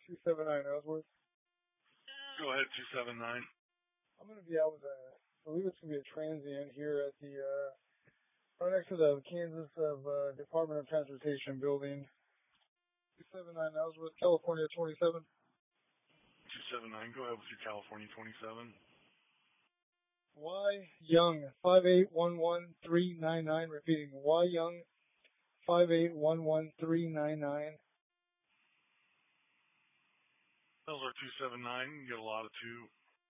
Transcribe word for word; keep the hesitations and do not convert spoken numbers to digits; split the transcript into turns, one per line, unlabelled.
two seven nine Ellsworth.
Go ahead, two seven nine.
I'm going to be out with a, I believe it's going to be a transient here at the, uh, right next to the Kansas of, uh, Department of Transportation building. two seven nine Ellsworth, California twenty-seven.
two seven nine, go ahead with your California twenty-seven.
Y Young, five eight one one three nine nine, repeating, Y Young, five eight one one three nine nine.
Those are two seven nine, you get a lot of two.